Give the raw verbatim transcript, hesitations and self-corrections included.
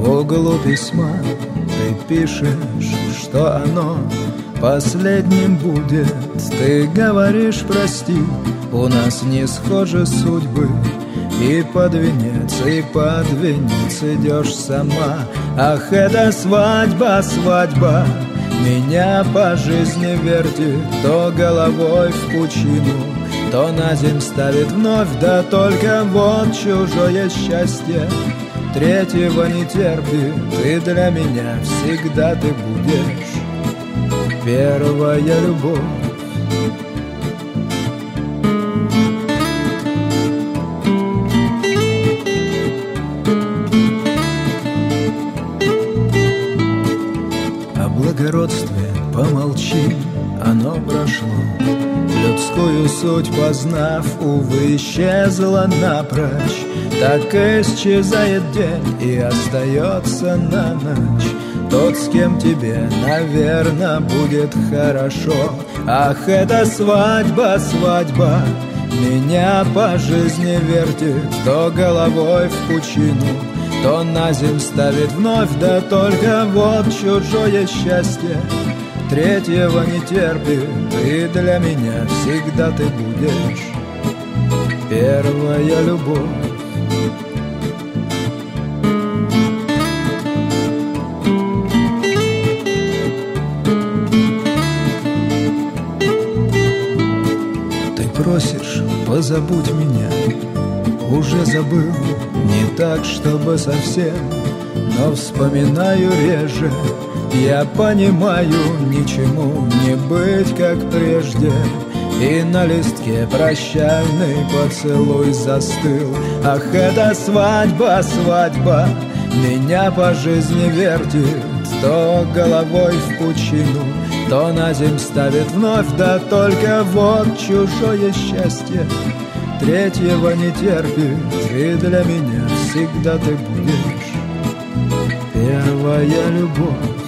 В углу письма ты пишешь, что оно последним будет. Ты говоришь: прости, у нас не схожи судьбы. И под венец, и под венец идешь сама. Ах, эта свадьба, свадьба меня по жизни вертит, то головой в пучину, то на земь ставит вновь. Да только вот чужое счастье третьего не терпит. И для меня всегда ты будешь первая любовь. О благородстве помолчи, оно прошло. Людскую суть познав, увы, исчезла напрочь. Так исчезает день и остается на ночь тот, с кем тебе, наверное, будет хорошо. Ах, эта свадьба, свадьба меня по жизни вертит, то головой в пучину, то на земь ставит вновь. Да только вот чужое счастье третьего не терпит. И для меня всегда ты будешь первая любовь. Ты просишь: позабудь меня. Уже забыл, не так, чтобы совсем, но вспоминаю реже. Я понимаю, ничему не быть, как прежде. И на листке прощальный поцелуй застыл. Ах, эта свадьба, свадьба меня по жизни вертит, то головой в пучину, то на земь ставит вновь. Да только вот чужое счастье третьего не терпит. И для меня всегда ты будешь первая любовь.